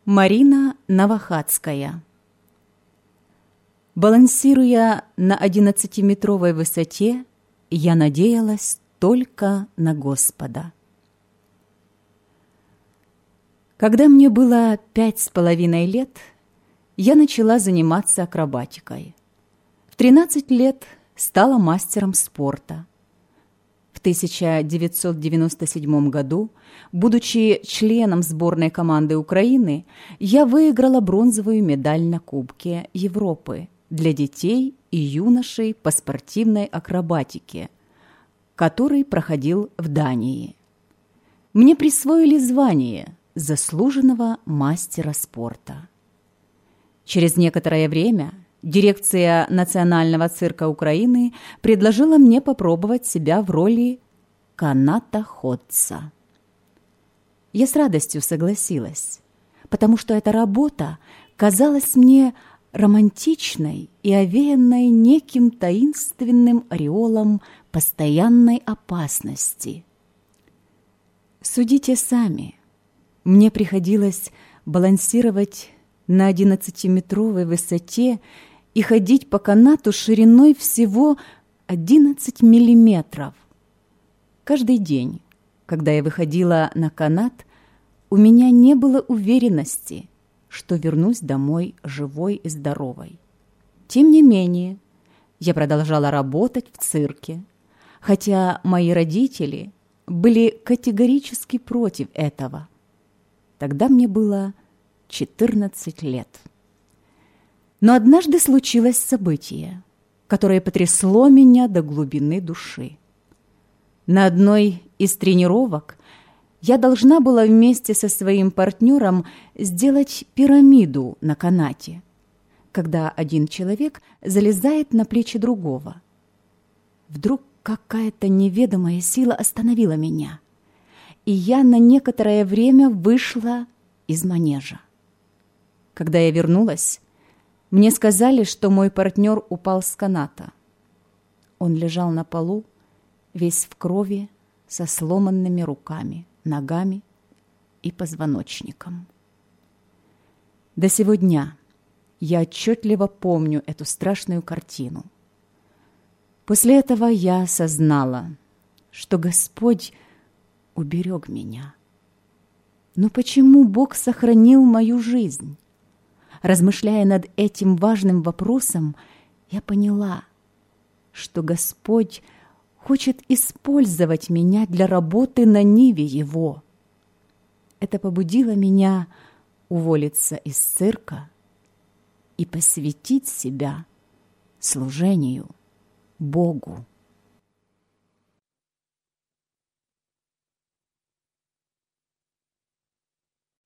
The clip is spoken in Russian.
Марина Новохадская. Балансируя на 11-метровой высоте, я надеялась только на Господа. Когда мне было 5,5 лет, я начала заниматься акробатикой. В 13 лет стала мастером спорта. В 1997 году, будучи членом сборной команды Украины, я выиграла бронзовую медаль на Кубке Европы для детей и юношей по спортивной акробатике, который проходил в Дании. Мне присвоили звание заслуженного мастера спорта. Через некоторое время дирекция Национального цирка Украины предложила мне попробовать себя в роли канатоходца. Я с радостью согласилась, потому что эта работа казалась мне романтичной и овеянной неким таинственным ореолом постоянной опасности. Судите сами, мне приходилось балансировать на 11-метровой высоте и ходить по канату шириной всего 11 миллиметров. Каждый день, когда я выходила на канат, у меня не было уверенности, что вернусь домой живой и здоровой. Тем не менее, я продолжала работать в цирке, хотя мои родители были категорически против этого. Тогда мне было 14 лет. Но однажды случилось событие, которое потрясло меня до глубины души. На одной из тренировок я должна была вместе со своим партнером сделать пирамиду на канате, когда один человек залезает на плечи другого. Вдруг какая-то неведомая сила остановила меня, и я на некоторое время вышла из манежа. Когда я вернулась, мне сказали, что мой партнер упал с каната. Он лежал на полу, весь в крови, со сломанными руками, ногами и позвоночником. До сего дня я отчетливо помню эту страшную картину. После этого я осознала, что Господь уберег меня. Но почему Бог сохранил мою жизнь? Размышляя над этим важным вопросом, я поняла, что Господь хочет использовать меня для работы на ниве Его. Это побудило меня уволиться из цирка и посвятить себя служению Богу.